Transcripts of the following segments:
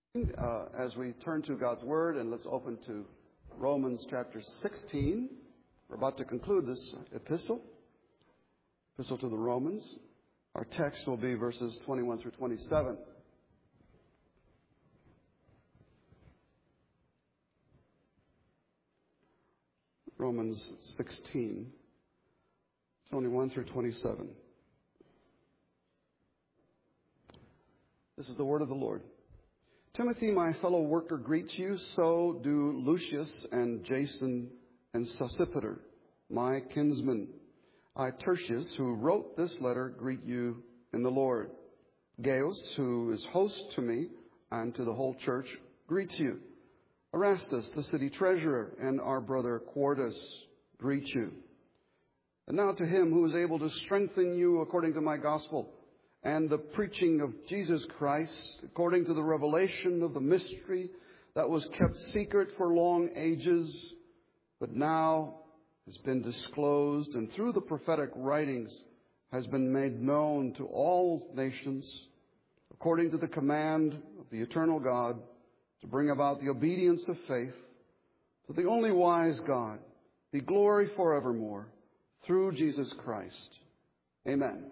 As we turn to God's Word, and let's open to Romans chapter 16. We're about to conclude this epistle to the Romans. Our text will be verses 21 through 27. Romans 16, 21 through 27. This is the word of the Lord. Timothy, my fellow worker, greets you. So do Lucius and Jason and Sosipater, my kinsmen. I, Tertius, who wrote this letter, greet you in the Lord. Gaius, who is host to me and to the whole church, greets you. Erastus, the city treasurer, and our brother Quartus greet you. And now to him who is able to strengthen you according to my gospel and the preaching of Jesus Christ, according to the revelation of the mystery that was kept secret for long ages, but now has been disclosed, and through the prophetic writings has been made known to all nations, according to the command of the eternal God, to bring about the obedience of faith. To the only wise God be glory forevermore, through Jesus Christ. Amen.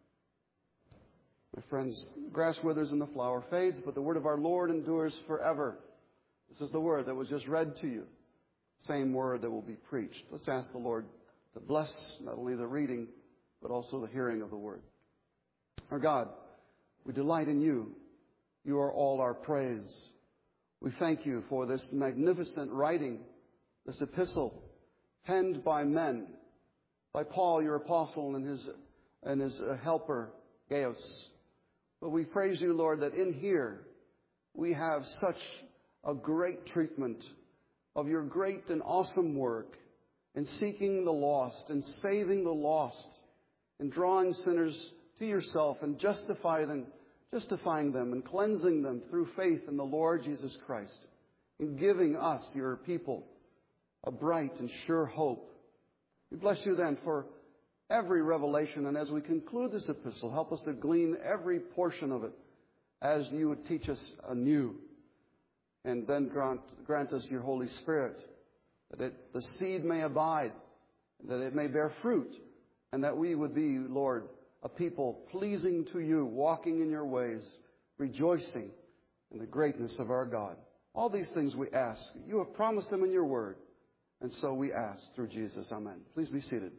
My friends, the grass withers and the flower fades, but the word of our Lord endures forever. This is the word that was just read to you. Same word that will be preached. Let's ask the Lord to bless not only the reading, but also the hearing of the word. Our God, we delight in you. You are all our praise. We thank you for this magnificent writing, this epistle, penned by men, by Paul, your apostle, and his helper, Gaius. But we praise you, Lord, that in here we have such a great treatment of your great and awesome work in seeking the lost and saving the lost and drawing sinners to yourself and justifying them and cleansing them through faith in the Lord Jesus Christ, and giving us, your people, a bright and sure hope. We bless you then for every revelation, and as we conclude this epistle, help us to glean every portion of it as you would teach us anew. And then grant us your Holy Spirit, that the seed may abide, that it may bear fruit, and that we would be, Lord, a people pleasing to you, walking in your ways, rejoicing in the greatness of our God. All these things we ask. You have promised them in your word, and so we ask through Jesus. Amen. Please be seated.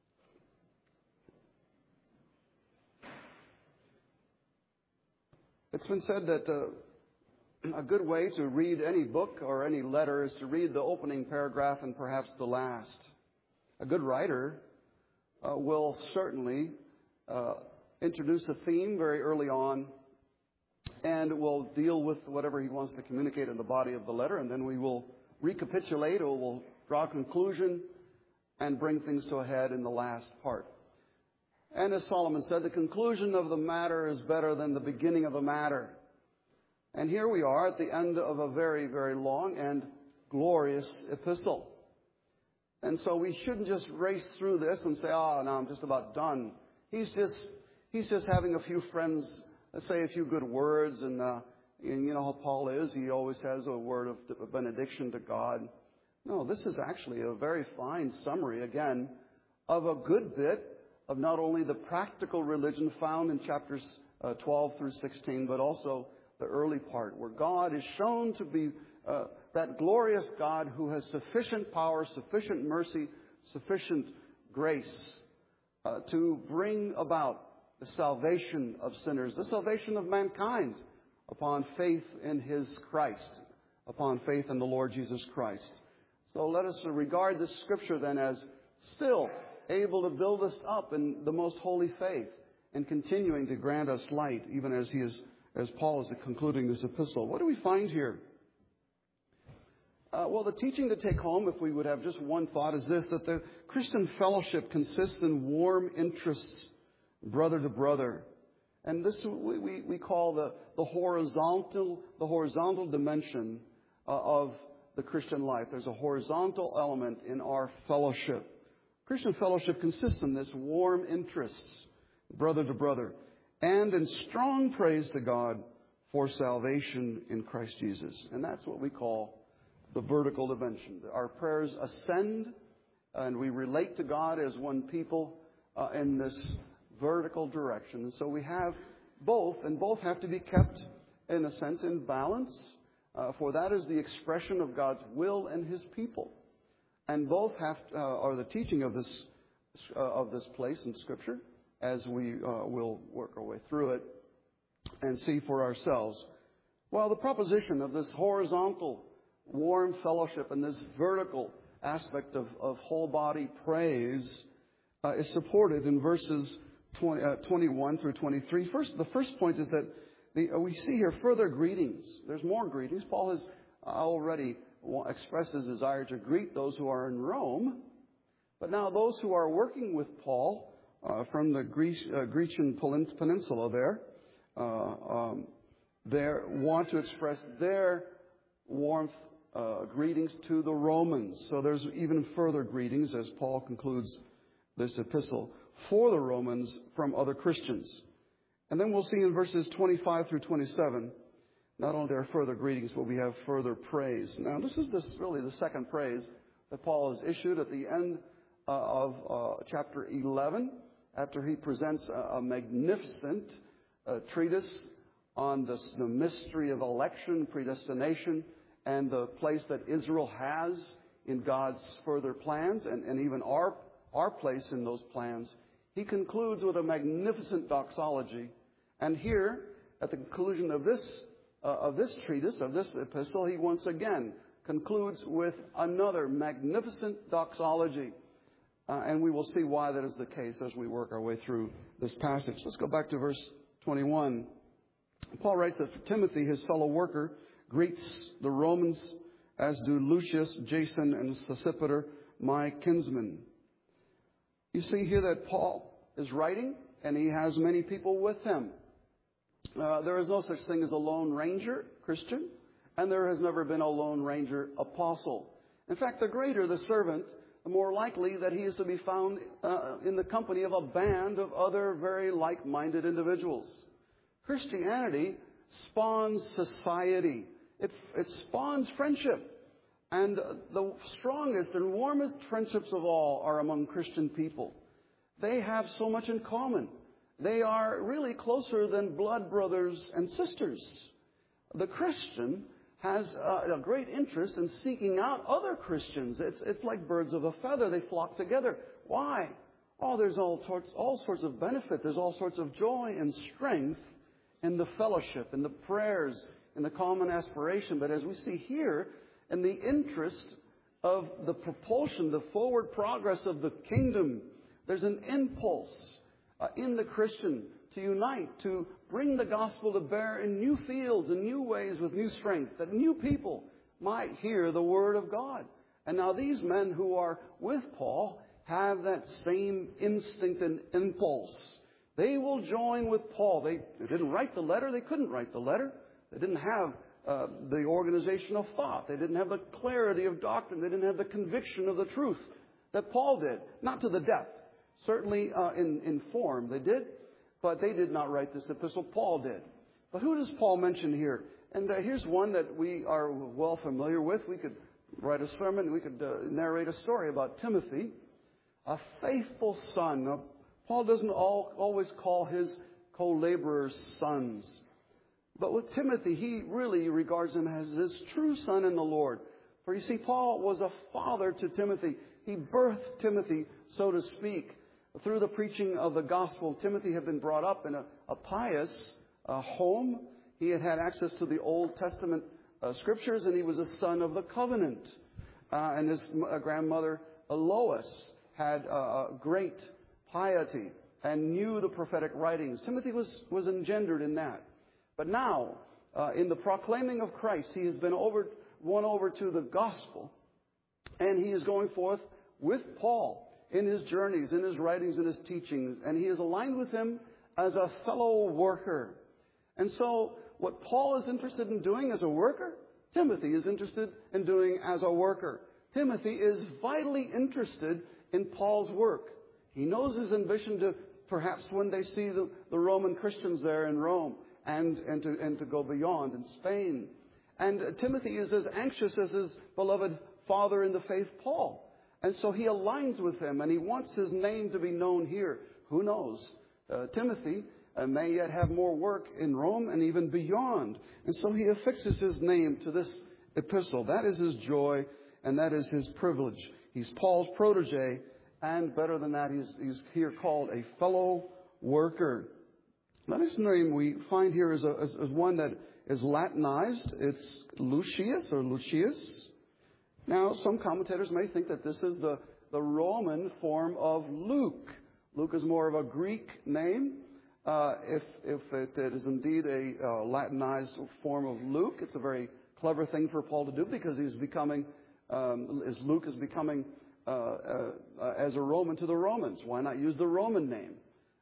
It's been said that a good way to read any book or any letter is to read the opening paragraph and perhaps the last. A good writer will certainly introduce a theme very early on and will deal with whatever he wants to communicate in the body of the letter, and then we will recapitulate or we'll draw a conclusion and bring things to a head in the last part. And as Solomon said, the conclusion of the matter is better than the beginning of the matter. And here we are at the end of a very, very long and glorious epistle. And so we shouldn't just race through this and say, now I'm just about done. He's just having a few friends say a few good words, and you know how Paul is. He always has a word of benediction to God. No, this is actually a very fine summary, again, of a good bit of not only the practical religion found in chapters 12 through 16, but also the early part, where God is shown to be that glorious God who has sufficient power, sufficient mercy, sufficient grace to bring about the salvation of sinners, the salvation of mankind upon faith in his Christ, upon faith in the Lord Jesus Christ. So let us regard this scripture then as still able to build us up in the most holy faith and continuing to grant us light, even as Paul is concluding this epistle. What do we find here? Well, the teaching to take home, if we would have just one thought, is this: that the Christian fellowship consists in warm interests, brother to brother. And this we call the horizontal dimension of the Christian life. There's a horizontal element in our fellowship. Christian fellowship consists in this warm interests, brother to brother, and in strong praise to God for salvation in Christ Jesus. And that's what we call the vertical dimension. Our prayers ascend, and we relate to God as one people in this vertical direction. And so we have both, and both have to be kept, in a sense, in balance, for that is the expression of God's will and His people. And both are the teaching of this place in Scripture, as we will work our way through it and see for ourselves. Well, the proposition of this horizontal warm fellowship and this vertical aspect of whole body praise is supported in verses 21 through 23. The first point is that we see here further greetings. There's more greetings. Paul has already expressed his desire to greet those who are in Rome. But now those who are working with Paul from the Grecian Peninsula there want to express their warmth greetings to the Romans. So there's even further greetings as Paul concludes this epistle for the Romans from other Christians. And then we'll see in verses 25 through 27, not only are there further greetings, but we have further praise. Now, this is really the second praise that Paul has issued at the end of chapter 11, after he presents a magnificent treatise on the mystery of election, predestination, and the place that Israel has in God's further plans, and even our place in those plans. He concludes with a magnificent doxology. And here, at the conclusion of this treatise, of this epistle, he once again concludes with another magnificent doxology. And we will see why that is the case as we work our way through this passage. Let's go back to verse 21. Paul writes that Timothy, his fellow worker, greets the Romans, as do Lucius, Jason, and Sosipater, my kinsmen. You see here that Paul is writing, and he has many people with him. There is no such thing as a lone ranger Christian, and there has never been a lone ranger apostle. In fact, the greater the servant, the more likely that he is to be found in the company of a band of other very like-minded individuals. Christianity spawns society. It spawns friendship. And the strongest and warmest friendships of all are among Christian people. They have so much in common. They are really closer than blood brothers and sisters. The Christian has a great interest in seeking out other Christians. It's like birds of a feather. They flock together. Why? Oh, there's all sorts of benefit. There's all sorts of joy and strength in the fellowship, in the prayers, in the common aspiration. But as we see here, in the interest of the propulsion, the forward progress of the kingdom, there's an impulse in the Christian to unite, to bring the gospel to bear in new fields, in new ways, with new strength, that new people might hear the word of God. And now these men who are with Paul have that same instinct and impulse. They will join with Paul. They didn't write the letter. They couldn't write the letter. They didn't have the organization of thought. They didn't have the clarity of doctrine. They didn't have the conviction of the truth that Paul did. Not to the death. Certainly in form they did, but they did not write this epistle. Paul did. But who does Paul mention here? And here's one that we are well familiar with. We could write a sermon. We could narrate a story about Timothy, a faithful son. Paul doesn't always call his co-laborers sons. But with Timothy, he really regards him as his true son in the Lord. For you see, Paul was a father to Timothy. He birthed Timothy, so to speak. Through the preaching of the gospel, Timothy had been brought up in a pious home. He had had access to the Old Testament scriptures, and he was a son of the covenant. And his grandmother, Lois, had great piety and knew the prophetic writings. Timothy was engendered in that. But now, in the proclaiming of Christ, he has been won over to the gospel, and he is going forth with Paul in his journeys, in his writings, in his teachings, and he is aligned with him as a fellow worker. And so, what Paul is interested in doing as a worker, Timothy is interested in doing as a worker. Timothy is vitally interested in Paul's work. He knows his ambition to perhaps one day see the Roman Christians there in Rome. and to go beyond in Spain. And Timothy is as anxious as his beloved father in the faith, Paul. And so he aligns with him, and he wants his name to be known here. Who knows? Timothy may yet have more work in Rome and even beyond. And so he affixes his name to this epistle. That is his joy, and that is his privilege. He's Paul's protege, and better than that, he's here called a fellow worker. Now, this name we find here is one that is Latinized. It's Lucius or Lucius. Now, some commentators may think that this is the Roman form of Luke. Luke is more of a Greek name. If it is indeed a Latinized form of Luke, it's a very clever thing for Paul to do, because he's becoming, as Luke is becoming as a Roman to the Romans. Why not use the Roman name?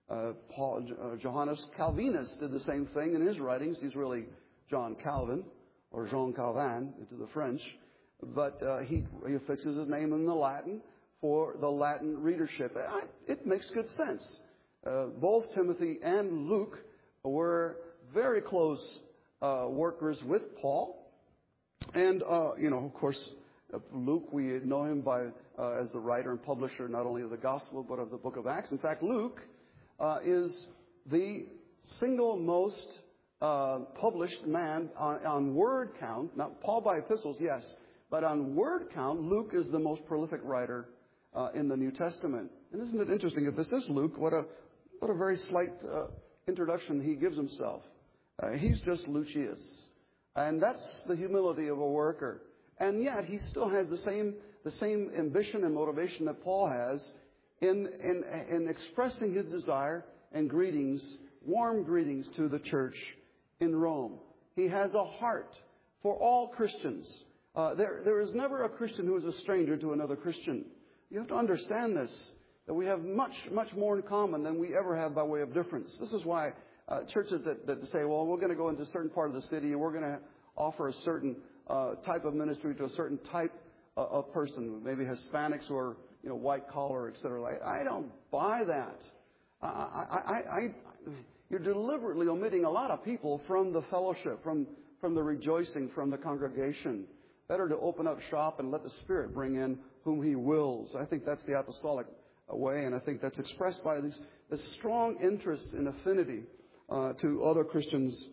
Johannes Calvinus did the same thing in his writings. He's really John Calvin, or Jean Calvin into the French. But he affixes his name in the Latin for the Latin readership. It makes good sense. Both Timothy and Luke were very close workers with Paul. And, of course, Luke, we know him as the writer and publisher not only of the Gospel but of the book of Acts. In fact, Luke is the single most published man on word count. Not Paul by epistles, yes, but on word count, Luke is the most prolific writer in the New Testament. And isn't it interesting? If this is Luke, what a very slight introduction he gives himself. He's just Lucius. And that's the humility of a worker. And yet he still has the same ambition and motivation that Paul has in expressing his desire and greetings, warm greetings to the church in Rome. He has a heart for all Christians. There is never a Christian who is a stranger to another Christian. You have to understand this, that we have much, much more in common than we ever have by way of difference. This is why churches that say, well, we're going to go into a certain part of the city and we're going to offer a certain type of ministry to a certain type of person, maybe Hispanics or white collar, etc. I don't buy that. You're deliberately omitting a lot of people from the fellowship, from the rejoicing, from the congregation. Better to open up shop and let the Spirit bring in whom He wills. I think that's the apostolic way, and I think that's expressed by this strong interest and affinity to other Christians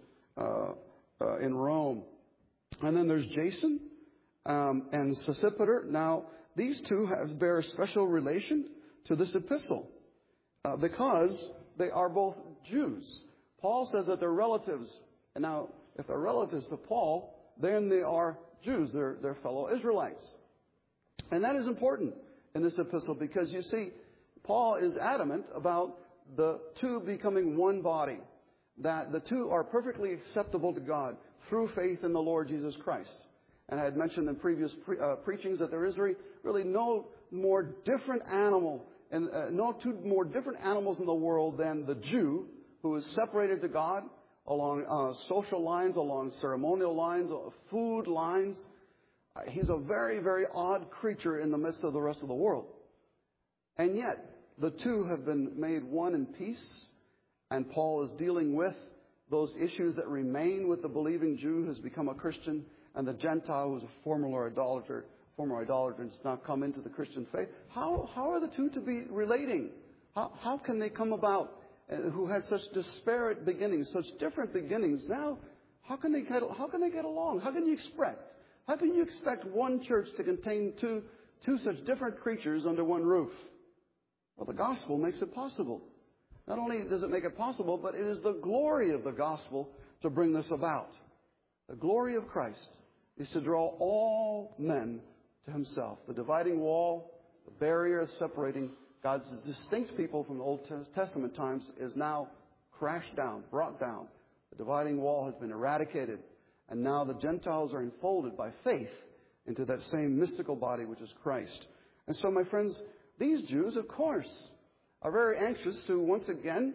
in Rome. And then there's Jason and Sosipater. Now, these two bear a special relation to this epistle because they are both Jews. Paul says that they're relatives. And now, if they're relatives to Paul, then they are Jews. They're fellow Israelites. And that is important in this epistle because, you see, Paul is adamant about the two becoming one body, that the two are perfectly acceptable to God through faith in the Lord Jesus Christ. And I had mentioned in previous preachings that there is really no more different animal, and no two more different animals in the world than the Jew, who is separated to God along social lines, along ceremonial lines, food lines. He's a very, very odd creature in the midst of the rest of the world. And yet, the two have been made one in peace, and Paul is dealing with those issues that remain with the believing Jew who's become a Christian and the Gentile who's a former idolater and has now come into the Christian faith. How are the two to be relating? How can they come about who had such disparate beginnings, such different beginnings? Now, how can they get along? How can you expect one church to contain two such different creatures under one roof? Well, the gospel makes it possible. Not only does it make it possible, but it is the glory of the gospel to bring this about. The glory of Christ is to draw all men to Himself. The dividing wall, the barrier separating God's distinct people from the Old Testament times is now crashed down, brought down. The dividing wall has been eradicated. And now the Gentiles are enfolded by faith into that same mystical body which is Christ. And so, my friends, these Jews, of course, are very anxious to once again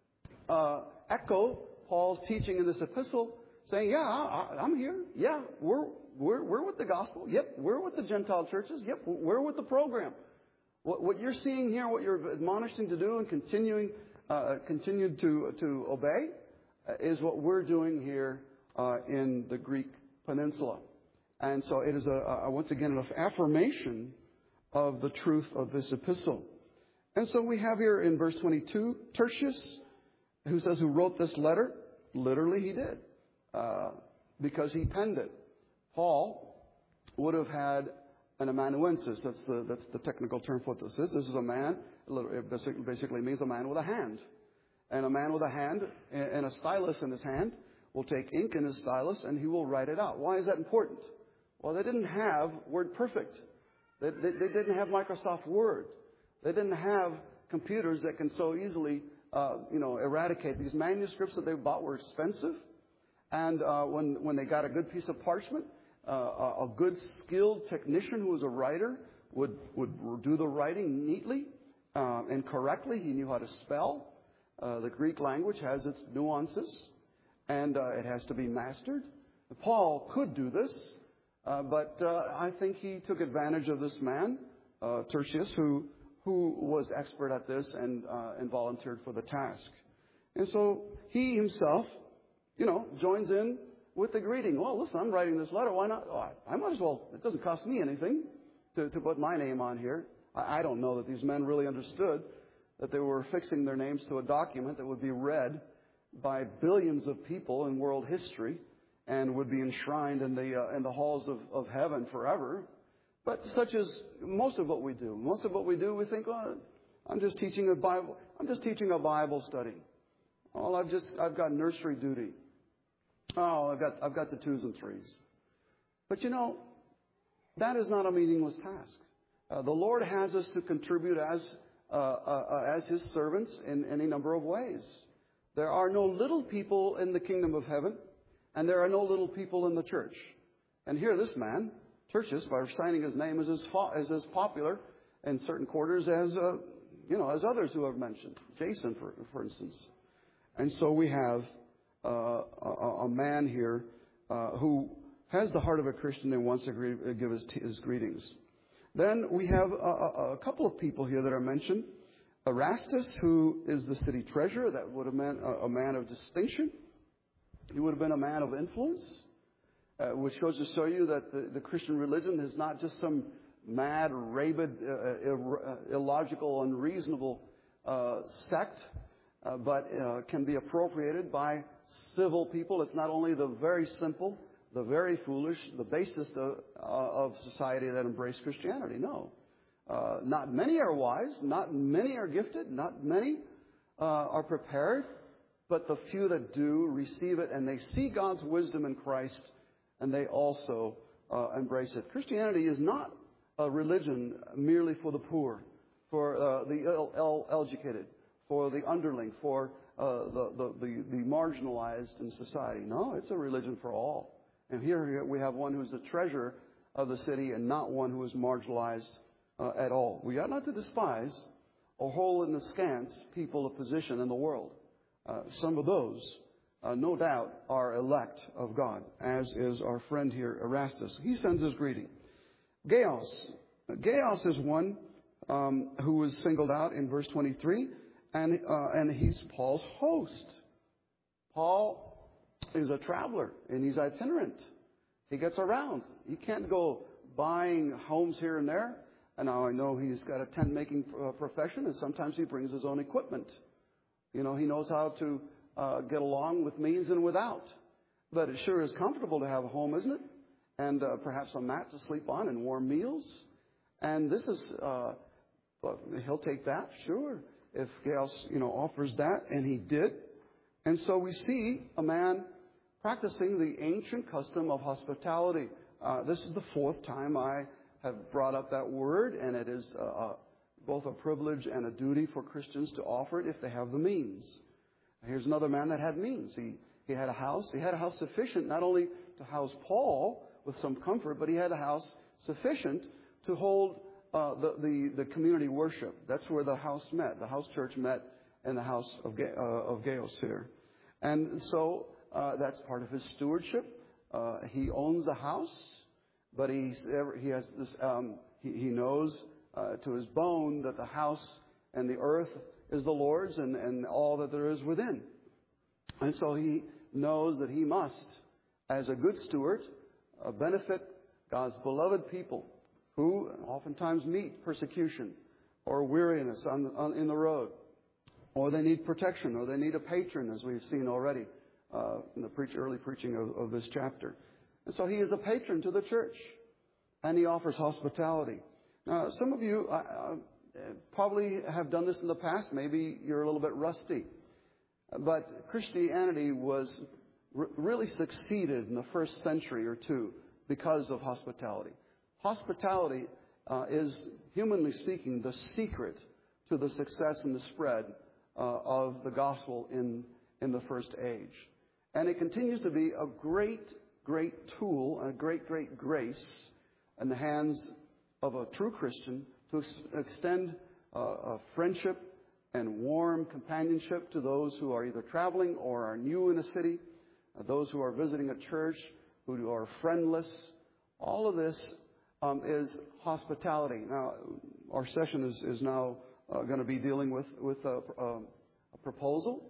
echo Paul's teaching in this epistle, saying, yeah, I'm here. Yeah, we're with the gospel. Yep, we're with the Gentile churches. Yep, we're with the program. What you're seeing here, what you're admonishing to do and continue to obey, is what we're doing here in the Greek peninsula. And so it is, once again, an affirmation of the truth of this epistle. And so we have here in verse 22, Tertius, who says who wrote this letter. Literally, he did, because he penned it. Paul would have had an amanuensis. That's the technical term for what this is. This is a man. It basically means a man with a hand. And a man with a hand and a stylus in his hand will take ink in his stylus and he will write it out. Why is that important? Well, they didn't have WordPerfect. They didn't have Microsoft Word. They didn't have computers that can so easily, eradicate. These manuscripts that they bought were expensive. And when they got a good piece of parchment, a good skilled technician who was a writer would do the writing neatly and correctly. He knew how to spell. The Greek language has its nuances, and it has to be mastered. Paul could do this, but I think he took advantage of this man, Tertius, who was expert at this and volunteered for the task. And so he himself, joins in with the greeting. Well, listen, I'm writing this letter. Why not? Oh, I might as well. It doesn't cost me anything to put my name on here. I don't know that these men really understood that they were fixing their names to a document that would be read by billions of people in world history and would be enshrined in the halls of heaven forever. But such is most of what we do. Most of what we do, we think, well, I'm just teaching a Bible. I'm just teaching a Bible study. Oh, I've got nursery duty. Oh, I've got the 2s and 3s. But that is not a meaningless task. The Lord has us to contribute as His servants in any number of ways. There are no little people in the kingdom of heaven, and there are no little people in the church. And here, this man, Tertius, by signing his name, is as popular in certain quarters as others who have mentioned. Jason, for instance. And so we have a man here who has the heart of a Christian and wants to give his greetings. Then we have a couple of people here that are mentioned. Erastus, who is the city treasurer. That would have meant a man of distinction. He would have been a man of influence, which goes to show you that the Christian religion is not just some mad, rabid, illogical, unreasonable sect, but can be appropriated by civil people. It's not only the very simple, the very foolish, the basest of society that embrace Christianity. No. Not many are wise. Not many are gifted. Not many are prepared. But the few that do receive it, and they see God's wisdom in Christ, and they also embrace it. Christianity is not a religion merely for the poor, for the ill-educated, for the underling, for the marginalized in society. No, it's a religion for all. And here we have one who's the treasurer of the city and not one who is marginalized at all. We ought not to despise or hole in the scants people of position in the world. Some of those, no doubt, are elect of God, as is our friend here, Erastus. He sends his greeting. Gaius. Gaius is one who was singled out in verse 23, and he's Paul's host. Paul is a traveler, and he's itinerant. He gets around. He can't go buying homes here and there. And now I know he's got a tent-making profession, and sometimes he brings his own equipment. He knows how to get along with means and without. But it sure is comfortable to have a home, isn't it? And perhaps a mat to sleep on and warm meals. And this is, he'll take that, sure, if Gaius, offers that, and he did. And so we see a man practicing the ancient custom of hospitality. This is the 4th time I have brought up that word, and it is both a privilege and a duty for Christians to offer it if they have the means. Here's another man that had means. He had a house. He had a house sufficient not only to house Paul with some comfort, but he had a house sufficient to hold the community worship. That's where the house met. The house church met in the house of Gaius here. And so that's part of his stewardship. He owns the house, but he has this. He knows to his bone that the house and the earth is the Lord's and all that there is within. And so he knows that he must, as a good steward, benefit God's beloved people who oftentimes meet persecution or weariness in the road, or they need protection, or they need a patron, as we've seen already in the early preaching of this chapter. And so he is a patron to the church, and he offers hospitality. Now, some of you probably have done this in the past. Maybe you're a little bit rusty. But Christianity was really succeeded in the first century or two because of hospitality. Hospitality is, humanly speaking, the secret to the success and the spread of the gospel in the first age. And it continues to be a great, great tool, a great, great grace in the hands of a true Christian to extend a friendship and warm companionship to those who are either traveling or are new in a city, those who are visiting a church, who are friendless. All of this is hospitality. Now, our session is now going to be dealing with a proposal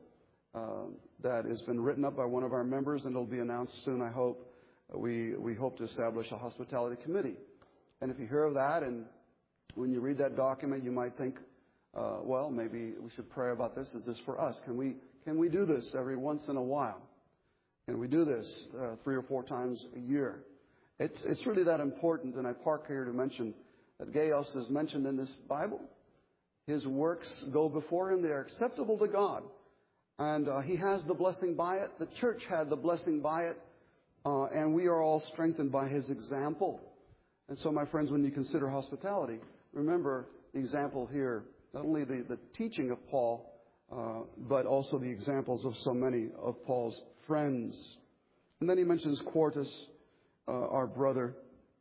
that has been written up by one of our members, and it'll be announced soon, I hope. We hope to establish a hospitality committee. And if you hear of that, and when you read that document, you might think, well, maybe we should pray about this. Is this for us? Can we do this every once in a while? Can we do this 3 or 4 times a year? It's really that important, and I park here to mention that Gaius is mentioned in this Bible. His works go before him. They are acceptable to God. And he has the blessing by it. The church had the blessing by it. And we are all strengthened by his example. And so, my friends, when you consider hospitality, remember the example here, not only the teaching of Paul, but also the examples of so many of Paul's friends. And then he mentions Quartus, our brother,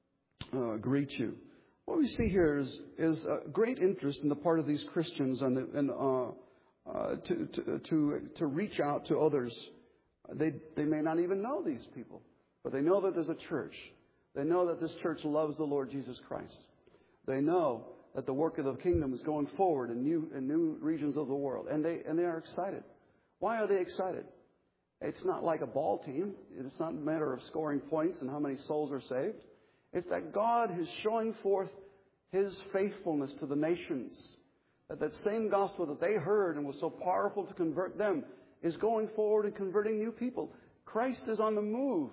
greet you. What we see here is a great interest in the part of these Christians to reach out to others. They may not even know these people, but they know that there's a church. They know that this church loves the Lord Jesus Christ. They know that the work of the kingdom is going forward in new regions of the world, and they are excited. Why are they excited? It's not like a ball team. It's not a matter of scoring points and how many souls are saved. It's that God is showing forth his faithfulness to the nations. That same gospel that they heard and was so powerful to convert them is going forward and converting new people. Christ is on the move.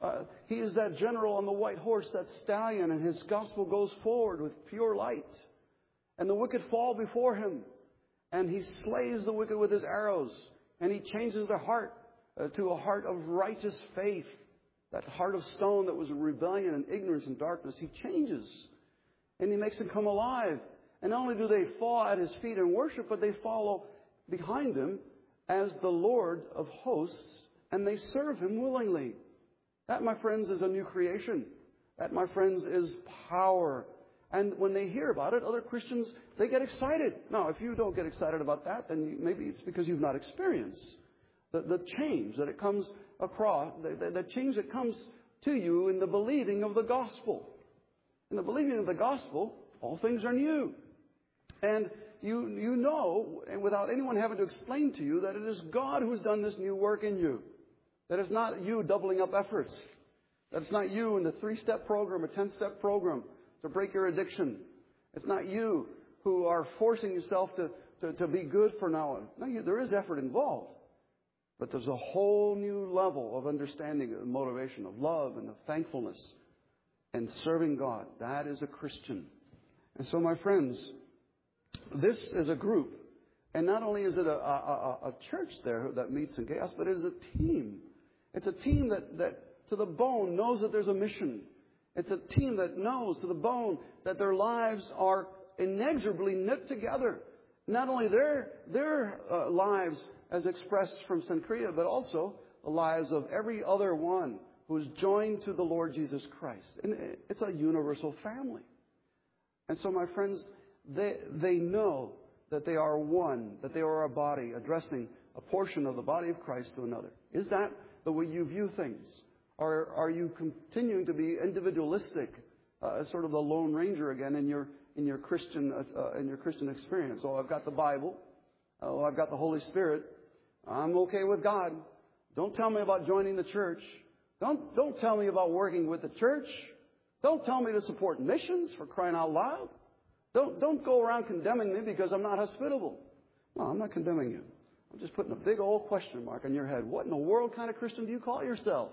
He is that general on the white horse, that stallion, and his gospel goes forward with pure light. And the wicked fall before him. And he slays the wicked with his arrows. And he changes their heart to a heart of righteous faith. That heart of stone that was rebellion and ignorance and darkness, he changes. And he makes them come alive. And not only do they fall at his feet and worship, but they follow behind him as the Lord of hosts, and they serve him willingly. That, my friends, is a new creation. That, my friends, is power. And when they hear about it, other Christians, they get excited. Now, if you don't get excited about that, then maybe it's because you've not experienced the change that it comes across, the change that comes to you in the believing of the gospel. In the believing of the gospel, all things are new. And you know, and without anyone having to explain to you, that it is God who has done this new work in you. That it's not you doubling up efforts. That it's not you in the 3-step program or 10-step program to break your addiction. It's not you who are forcing yourself to be good for now. No, there is effort involved. But there's a whole new level of understanding and motivation, of love and of thankfulness and serving God. That is a Christian. And so, my friends, this is a group. And not only is it a church there that meets in Gaius, but it is a team. It's a team that to the bone knows that there's a mission. It's a team that knows to the bone that their lives are inexorably knit together. Not only their lives as expressed from Cenchrea, but also the lives of every other one who is joined to the Lord Jesus Christ. And it's a universal family. And so, my friends, they know that they are one, that they are a body, addressing a portion of the body of Christ to another. Is that the way you view things? Or are you continuing to be individualistic, sort of the Lone Ranger again in your Christian experience? Oh, I've got the Bible. Oh, I've got the Holy Spirit. I'm okay with God. Don't tell me about joining the church. Don't tell me about working with the church. Don't tell me to support missions, for crying out loud. Don't go around condemning me because I'm not hospitable. No, I'm not condemning you. I'm just putting a big old question mark on your head. What in the world kind of Christian do you call yourself?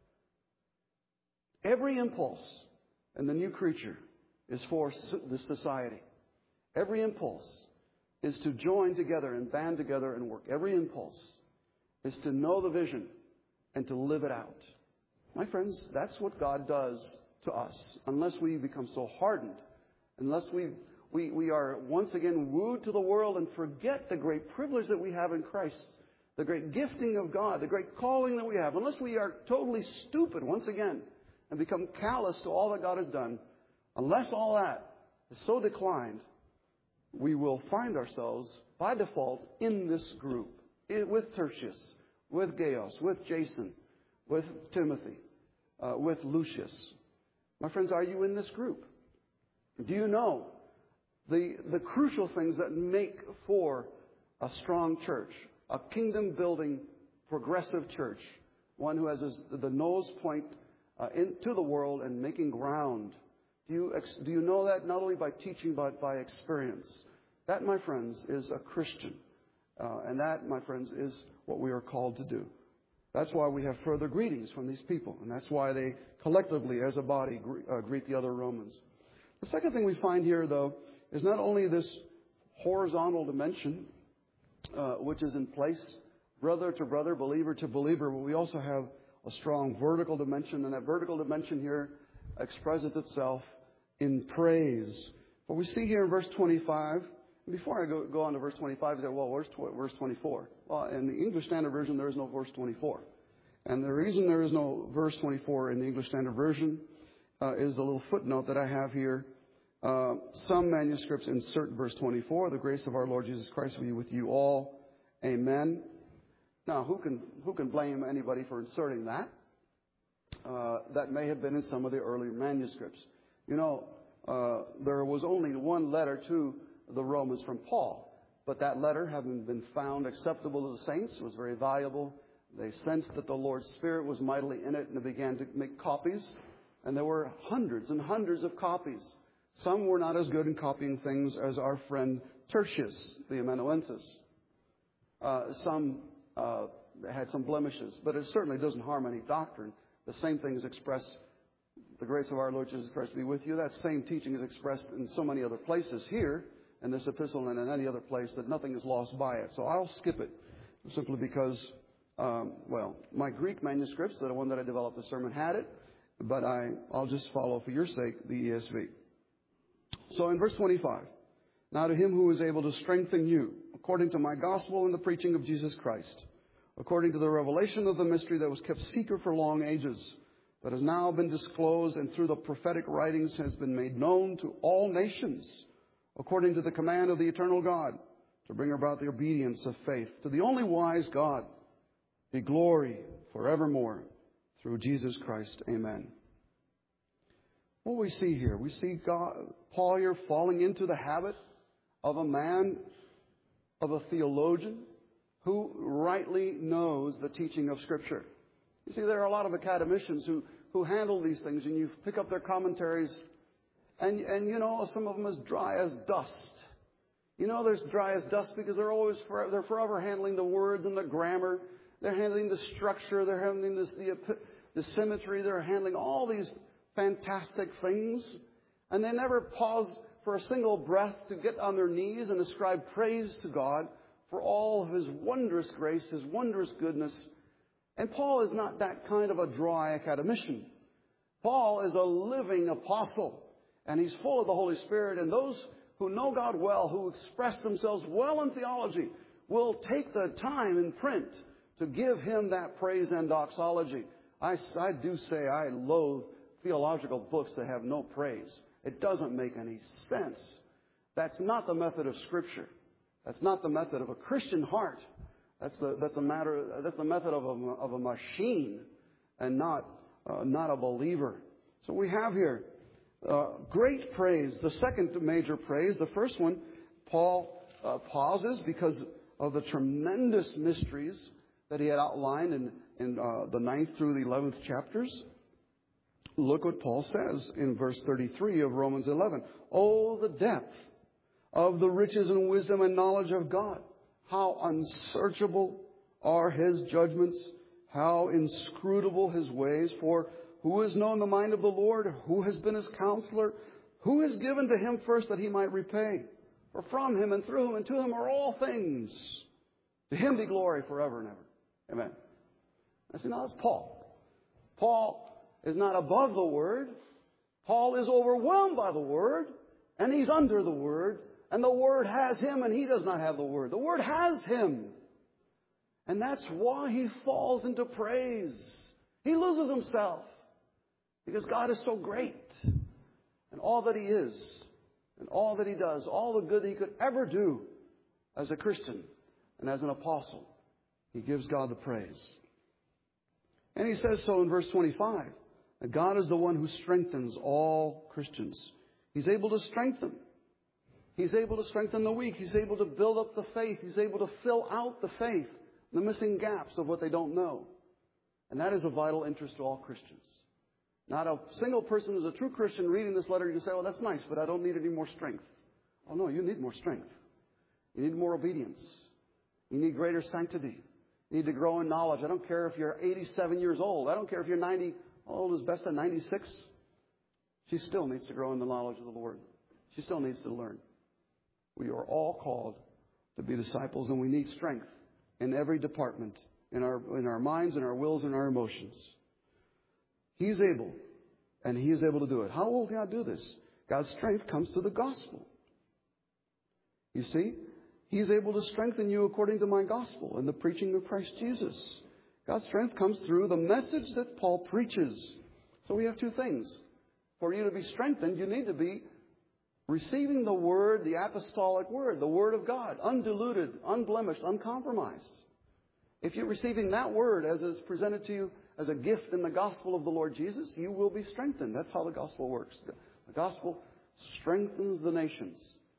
Every impulse in the new creature is for the society. Every impulse is to join together and band together and work. Every impulse is to know the vision and to live it out. My friends, that's what God does to us. Unless we become so hardened, unless we are once again wooed to the world and forget the great privilege that we have in Christ, the great gifting of God, the great calling that we have, unless we are totally stupid once again and become callous to all that God has done, unless all that is so declined, we will find ourselves by default in this group with Tertius, with Gaius, with Jason, with Timothy, with Lucius. My friends, are you in this group? Do you know the crucial things that make for a strong church, a kingdom-building, progressive church, one who has the nose point into the world and making ground? Do you know that not only by teaching but by experience? That, my friends, is a Christian. And that, my friends, is what we are called to do. That's why we have further greetings from these people. And that's why they collectively, as a body, greet the other Romans. The second thing we find here, though, is not only this horizontal dimension, which is in place, brother to brother, believer to believer, but we also have a strong vertical dimension. And that vertical dimension here expresses itself in praise. What we see here in verse 25, before I go on to verse 25, I say, well, where's verse 24? Well, in the English Standard Version, there is no verse 24. And the reason there is no verse 24 in the English Standard Version is a little footnote that I have here. Some manuscripts insert verse 24, the grace of our Lord Jesus Christ be with you all. Amen. Now, who can blame anybody for inserting that? That may have been in some of the earlier manuscripts. You know, there was only one letter to the Romans from Paul. But that letter, having been found acceptable to the saints, was very valuable. They sensed that the Lord's Spirit was mightily in it, and they began to make copies. And there were hundreds and hundreds of copies. Some were not as good in copying things as our friend Tertius, the Amanuensis. Some had some blemishes, but it certainly doesn't harm any doctrine. The same thing is expressed, the grace of our Lord Jesus Christ be with you. That same teaching is expressed in so many other places here, in this epistle and in any other place, that nothing is lost by it. So I'll skip it simply because, my Greek manuscripts, the one that I developed the sermon, had it, but I'll just follow, for your sake, the ESV. So in verse 25, now to him who is able to strengthen you, according to my gospel and the preaching of Jesus Christ, according to the revelation of the mystery that was kept secret for long ages, that has now been disclosed and through the prophetic writings has been made known to all nations, according to the command of the eternal God, to bring about the obedience of faith. To the only wise God be glory forevermore, through Jesus Christ. Amen. What we see here, we see Paul here falling into the habit of a man, of a theologian, who rightly knows the teaching of Scripture. You see, there are a lot of academicians who handle these things, and you pick up their commentaries, and you know, some of them as dry as dust. You know, they're dry as dust because they're forever handling the words and the grammar. They're handling the structure. They're handling the symmetry. They're handling all these fantastic things. And they never pause for a single breath to get on their knees and ascribe praise to God for all of His wondrous grace, His wondrous goodness. And Paul is not that kind of a dry academician. Paul is a living apostle. And he's full of the Holy Spirit. And those who know God well, who express themselves well in theology, will take the time in print to give him that praise and doxology. I do say I loathe theological books that have no praise. It doesn't make any sense. That's not the method of Scripture. That's not the method of a Christian heart. That's the method of a machine, and not a believer. So we have here great praise. The second major praise, the first one, Paul pauses because of the tremendous mysteries that he had outlined in the 9th through the 11th chapters. Look what Paul says in verse 33 of Romans 11. Oh, the depth of the riches and wisdom and knowledge of God. How unsearchable are his judgments, how inscrutable his ways. For who has known the mind of the Lord? Who has been his counselor? Who has given to him first that he might repay? For from him and through him and to him are all things. To him be glory forever and ever. Amen. I see, now that's Paul. Paul is not above the Word. Paul is overwhelmed by the Word, and he's under the Word, and the Word has him, and he does not have the Word. The Word has him. And that's why he falls into praise. He loses himself because God is so great. And all that he is, and all that he does, all the good that he could ever do as a Christian and as an apostle, he gives God the praise. And he says so in verse 25. That God is the one who strengthens all Christians. He's able to strengthen. He's able to strengthen the weak. He's able to build up the faith. He's able to fill out the faith, the missing gaps of what they don't know. And that is a vital interest to all Christians. Not a single person who's a true Christian reading this letter, you say, well, that's nice, but I don't need any more strength. Oh, no, you need more strength. You need more obedience. You need greater sanctity. You need to grow in knowledge. I don't care if you're 87 years old. I don't care if you're 90. How old is Besta? 96? She still needs to grow in the knowledge of the Lord. She still needs to learn. We are all called to be disciples, and we need strength in every department, in our minds, in our wills, and our emotions. He's able, and He is able to do it. How will God do this? God's strength comes through the gospel. You see, He's able to strengthen you according to my gospel and the preaching of Christ Jesus. God's strength comes through the message that Paul preaches. So we have two things. For you to be strengthened, you need to be receiving the Word, the apostolic Word, the Word of God, undiluted, unblemished, uncompromised. If you're receiving that Word as is presented to you as a gift in the gospel of the Lord Jesus, you will be strengthened. That's how the gospel works. The gospel strengthens the nations.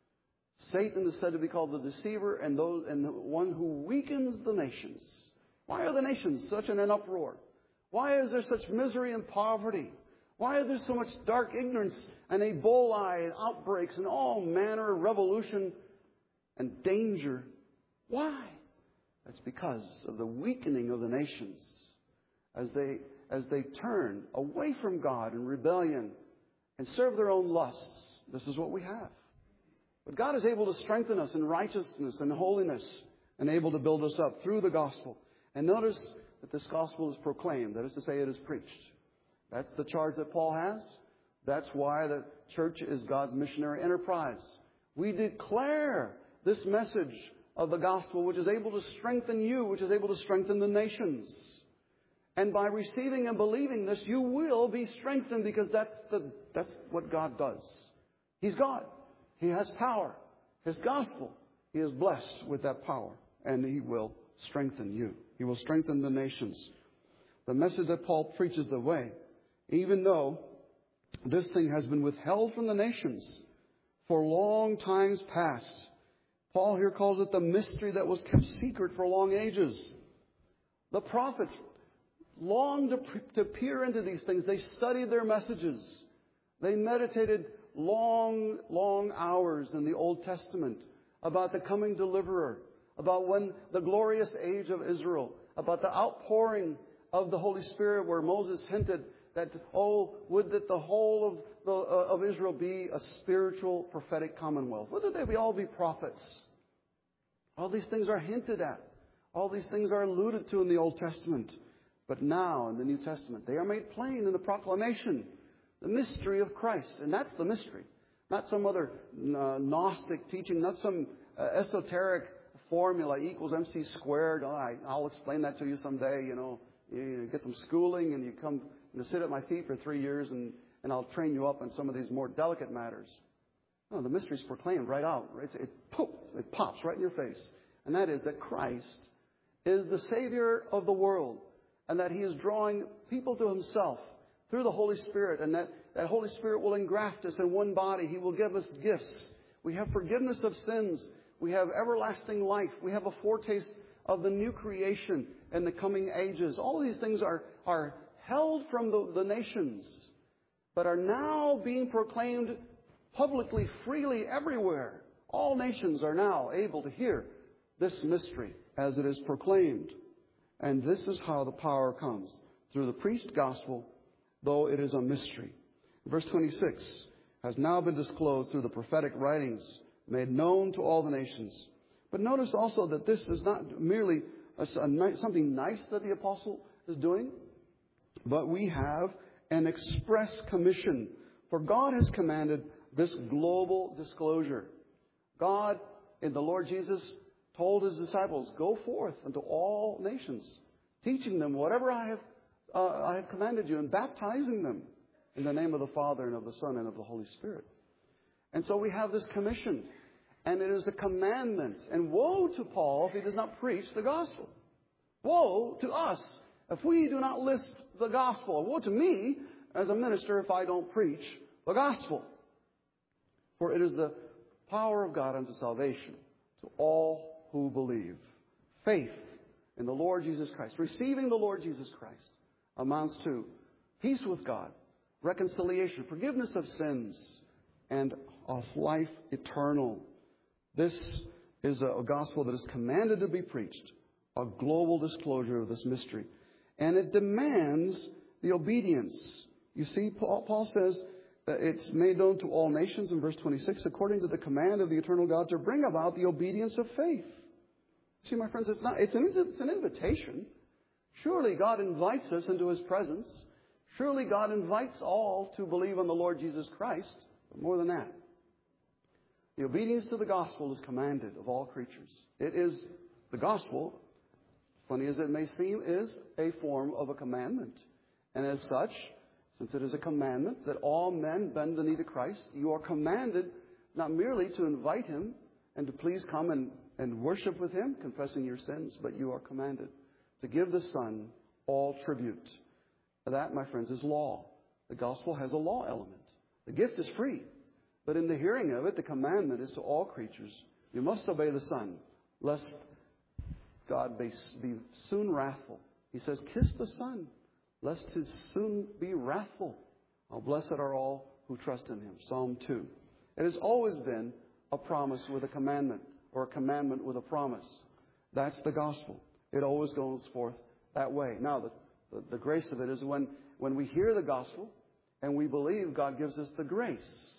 Satan is said to be called the deceiver and the one who weakens the nations. Why are the nations such in an uproar? Why is there such misery and poverty? Why is there so much dark ignorance and Ebola and outbreaks and all manner of revolution and danger? Why? That's because of the weakening of the nations as they turn away from God in rebellion and serve their own lusts. This is what we have. But God is able to strengthen us in righteousness and holiness and able to build us up through the gospel. And notice that this gospel is proclaimed. That is to say, it is preached. That's the charge that Paul has. That's why the church is God's missionary enterprise. We declare this message of the gospel, which is able to strengthen you, which is able to strengthen the nations. And by receiving and believing this, you will be strengthened, because that's what God does. He's God. He has power. His gospel, He is blessed with that power, and He will strengthen you. He will strengthen the nations. The message that Paul preaches the way, even though this thing has been withheld from the nations for long times past. Paul here calls it the mystery that was kept secret for long ages. The prophets longed to peer into these things. They studied their messages. They meditated long, long hours in the Old Testament about the coming deliverer, about when the glorious age of Israel, about the outpouring of the Holy Spirit, where Moses hinted that, would that the whole of Israel be a spiritual prophetic commonwealth. Would that they all be prophets? All these things are hinted at. All these things are alluded to in the Old Testament. But now in the New Testament, they are made plain in the proclamation, the mystery of Christ. And that's the mystery. Not some other Gnostic teaching, not some esoteric formula equals MC squared. I'll explain that to you someday. You get some schooling and you come sit at my feet for 3 years and I'll train you up on some of these more delicate matters. No, the mystery is proclaimed right out. It pops right in your face. And that is that Christ is the Savior of the world, and that He is drawing people to Himself through the Holy Spirit, and that Holy Spirit will engraft us in one body. He will give us gifts. We have forgiveness of sins. We have everlasting life. We have a foretaste of the new creation and the coming ages. All these things are held from the nations, but are now being proclaimed publicly, freely, everywhere. All nations are now able to hear this mystery as it is proclaimed. And this is how the power comes, through the preached gospel, though it is a mystery. Verse 26, has now been disclosed through the prophetic writings, made known to all the nations. But notice also that this is not merely something nice that the apostle is doing, but we have an express commission. For God has commanded this global disclosure. God, in the Lord Jesus, told His disciples, go forth unto all nations, teaching them whatever I have commanded you, and baptizing them in the name of the Father and of the Son and of the Holy Spirit. And so we have this commission, and it is a commandment. And woe to Paul if he does not preach the gospel. Woe to us if we do not list the gospel. Woe to me as a minister if I don't preach the gospel. For it is the power of God unto salvation to all who believe. Faith in the Lord Jesus Christ, receiving the Lord Jesus Christ, amounts to peace with God, reconciliation, forgiveness of sins, and of life eternal. This is a gospel that is commanded to be preached, a global disclosure of this mystery. And it demands the obedience. You see, Paul says that it's made known to all nations in verse 26, according to the command of the eternal God, to bring about the obedience of faith. See, my friends, it's an invitation. Surely God invites us into His presence. Surely God invites all to believe on the Lord Jesus Christ. But more than that, the obedience to the gospel is commanded of all creatures. It is the gospel, funny as it may seem, is a form of a commandment. And as such, since it is a commandment that all men bend the knee to Christ, you are commanded not merely to invite Him and to please come and worship with Him, confessing your sins, but you are commanded to give the Son all tribute. That, my friends, is law. The gospel has a law element. The gift is free. But in the hearing of it, the commandment is to all creatures. You must obey the Son, lest God be soon wrathful. He says, kiss the Son, lest He soon be wrathful. How blessed are all who trust in Him. Psalm 2. It has always been a promise with a commandment, or a commandment with a promise. That's the gospel. It always goes forth that way. Now, the grace of it is when we hear the gospel and we believe, God gives us the grace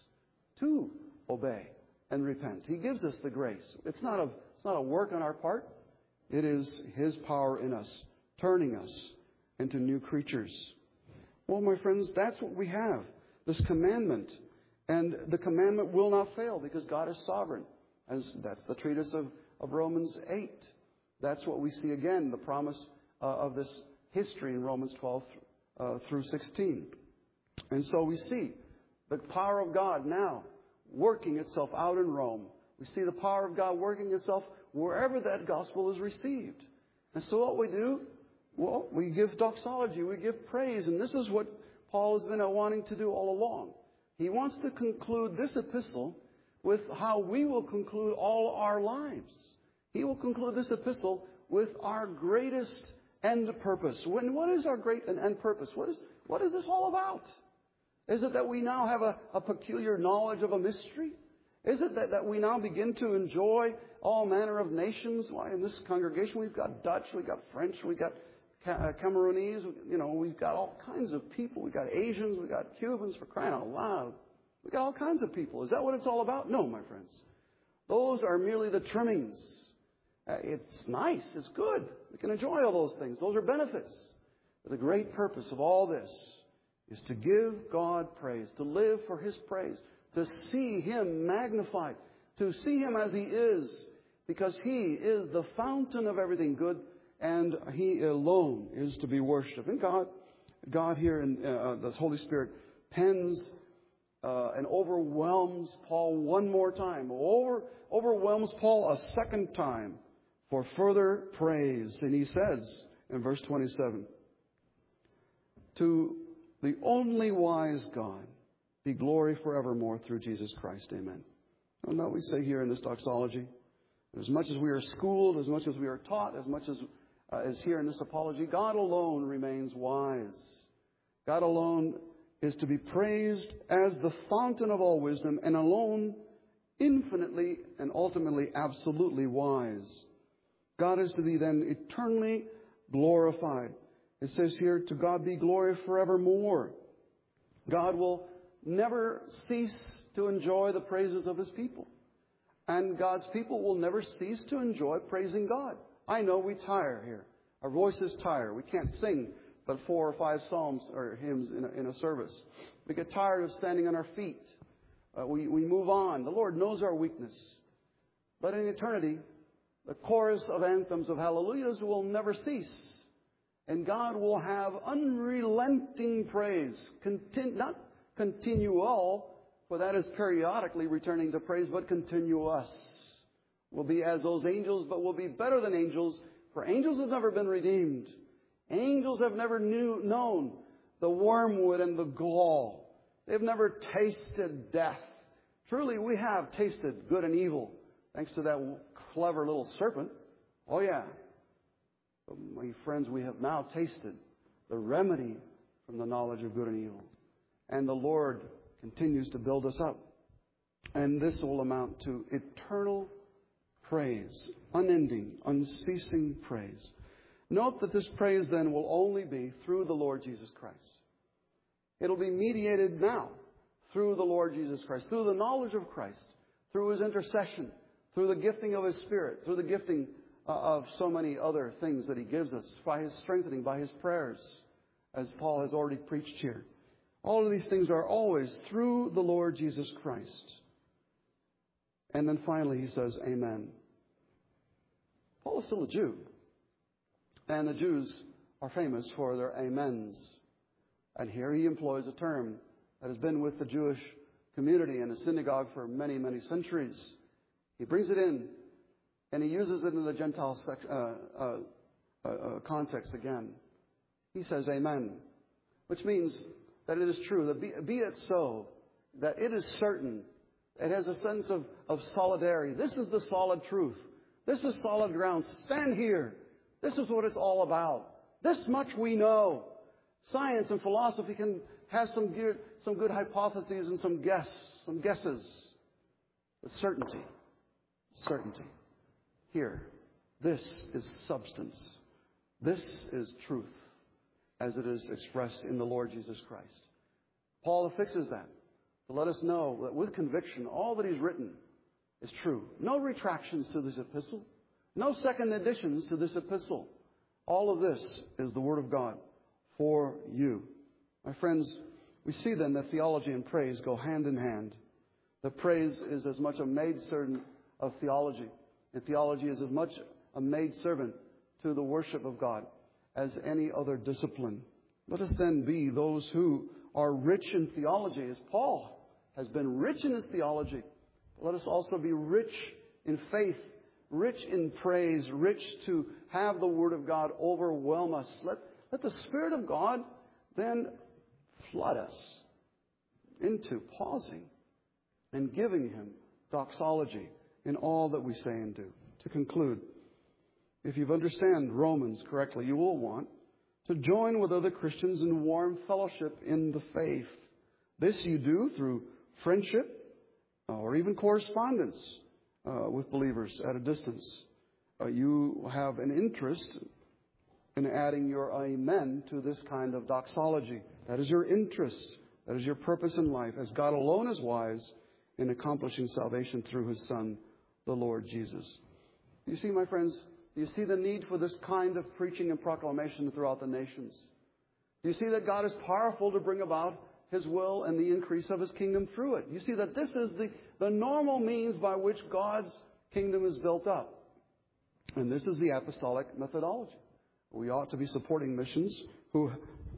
to obey and repent. He gives us the grace. It's not a work on our part. It is His power in us, turning us into new creatures. Well, my friends, that's what we have, this commandment. And the commandment will not fail because God is sovereign. And that's the treatise of Romans 8. That's what we see again, the promise of this history in Romans 12 through 16. And so we see the power of God now working itself out in Rome. We see the power of God working itself wherever that gospel is received. And so what we do, well, we give doxology, we give praise. And this is what Paul has been wanting to do all along. He wants to conclude this epistle with how we will conclude all our lives. He will conclude this epistle with our greatest end purpose. What is our great end purpose? What is this all about? Is it that we now have a peculiar knowledge of a mystery? Is it that we now begin to enjoy all manner of nations? Why, in this congregation we've got Dutch, we've got French, we've got Cameroonese, we've got all kinds of people. We've got Asians, we've got Cubans, for crying out loud. We've got all kinds of people. Is that what it's all about? No, my friends. Those are merely the trimmings. It's nice. It's good. We can enjoy all those things. Those are benefits. But the great purpose of all this is to give God praise, to live for His praise, to see Him magnified, to see Him as He is, because He is the fountain of everything good, and He alone is to be worshipped. And God here in the Holy Spirit pens and overwhelms Paul one more time, overwhelms Paul a second time for further praise. And he says in verse 27, to the only wise God be glory forevermore through Jesus Christ. Amen. And now we say here in this doxology, as much as we are schooled, as much as we are taught, as much as is here in this apology. God alone remains wise. God alone is to be praised as the fountain of all wisdom, and alone infinitely and ultimately absolutely wise. God is to be then eternally glorified. It says here, to God be glory forevermore. God will never cease to enjoy the praises of His people. And God's people will never cease to enjoy praising God. I know we tire here. Our voices tire. We can't sing but 4 or 5 psalms or hymns in a service. We get tired of standing on our feet. We move on. The Lord knows our weakness. But in eternity, the chorus of anthems of hallelujahs will never cease. And God will have unrelenting praise. Not continual, for that is periodically returning to praise, but continuous. We'll be as those angels, but we'll be better than angels, for angels have never been redeemed. Angels have never known the wormwood and the gall. They've never tasted death. Truly, we have tasted good and evil, thanks to that clever little serpent. Oh, yeah. But my friends, we have now tasted the remedy from the knowledge of good and evil. And the Lord continues to build us up. And this will amount to eternal praise, unending, unceasing praise. Note that this praise then will only be through the Lord Jesus Christ. It'll be mediated now through the Lord Jesus Christ, through the knowledge of Christ, through His intercession, through the gifting of His Spirit, through the gifting of so many other things that He gives us, by His strengthening, by His prayers, as Paul has already preached here. All of these things are always through the Lord Jesus Christ. And then finally he says, Amen. Paul is still a Jew. And the Jews are famous for their amens. And here he employs a term that has been with the Jewish community and the synagogue for many, many centuries. He brings it in, and he uses it in the Gentile context again. He says, Amen, which means that it is true, that be it so, that it is certain. It has a sense of solidarity. This is the solid truth. This is solid ground. Stand here. This is what it's all about. This much we know. Science and philosophy can have some good hypotheses and some guesses. But certainty. Here, this is substance. This is truth, as it is expressed in the Lord Jesus Christ. Paul affixes that to let us know that with conviction, all that he's written is true. No retractions to this epistle. No second additions to this epistle. All of this is the Word of God for you. My friends, we see then that theology and praise go hand in hand. That praise is as much a maidservant of theology, and theology is as much a maidservant to the worship of God as any other discipline. Let us then be those who are rich in theology, as Paul has been rich in his theology. Let us also be rich in faith, rich in praise, rich to have the Word of God overwhelm us. Let the Spirit of God then flood us into pausing and giving Him doxology in all that we say and do. To conclude, if you understand Romans correctly, you will want to join with other Christians in warm fellowship in the faith. This you do through friendship or even correspondence with believers at a distance. You have an interest in adding your amen to this kind of doxology. That is your interest. That is your purpose in life, as God alone is wise in accomplishing salvation through His Son, the Lord Jesus. You see, my friends, do you see the need for this kind of preaching and proclamation throughout the nations? Do you see that God is powerful to bring about His will and the increase of His kingdom through it? You see that this is the normal means by which God's kingdom is built up. And this is the apostolic methodology. We ought to be supporting missions who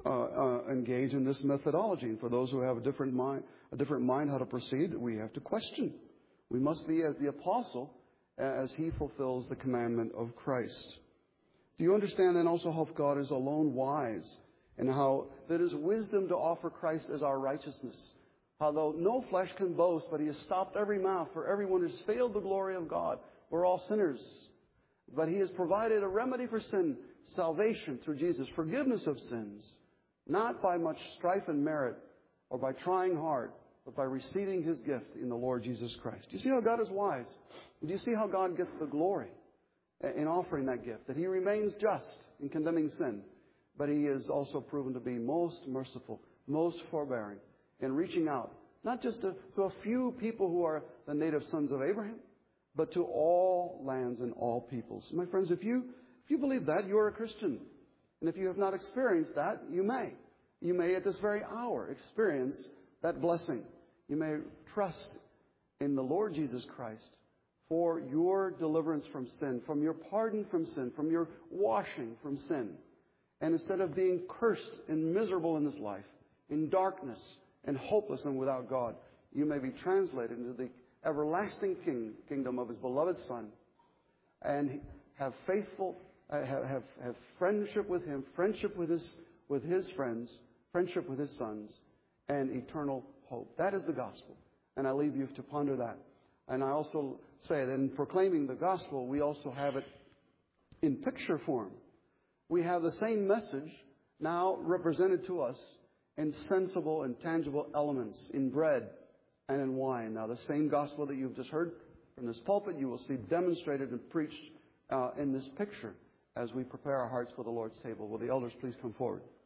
engage in this methodology. And for those who have a different mind how to proceed, we have to question. We must be as the apostle as he fulfills the commandment of Christ. Do you understand then also how God is alone wise, and how that is wisdom to offer Christ as our righteousness? How though no flesh can boast, but He has stopped every mouth, for everyone has failed the glory of God. We're all sinners. But He has provided a remedy for sin, salvation through Jesus, forgiveness of sins, not by much strife and merit or by trying hard, but by receiving His gift in the Lord Jesus Christ. Do you see how God is wise? Do you see how God gets the glory in offering that gift? That He remains just in condemning sin, but He is also proven to be most merciful, most forbearing in reaching out, not just to a few people who are the native sons of Abraham, but to all lands and all peoples. My friends, if you believe that, you are a Christian. And if you have not experienced that, you may. You may at this very hour experience that blessing. You may trust in the Lord Jesus Christ for your deliverance from sin, from your pardon from sin, from your washing from sin. And instead of being cursed and miserable in this life, in darkness and hopeless and without God, you may be translated into the everlasting kingdom of His beloved Son and have friendship with Him, friendship with His friends, friendship with His sons, and eternal hope. That is the gospel. And I leave you to ponder that. And I also say that in proclaiming the gospel, we also have it in picture form. We have the same message now represented to us in sensible and tangible elements, in bread and in wine. Now, the same gospel that you've just heard from this pulpit, you will see demonstrated and preached in this picture as we prepare our hearts for the Lord's table. Will the elders please come forward?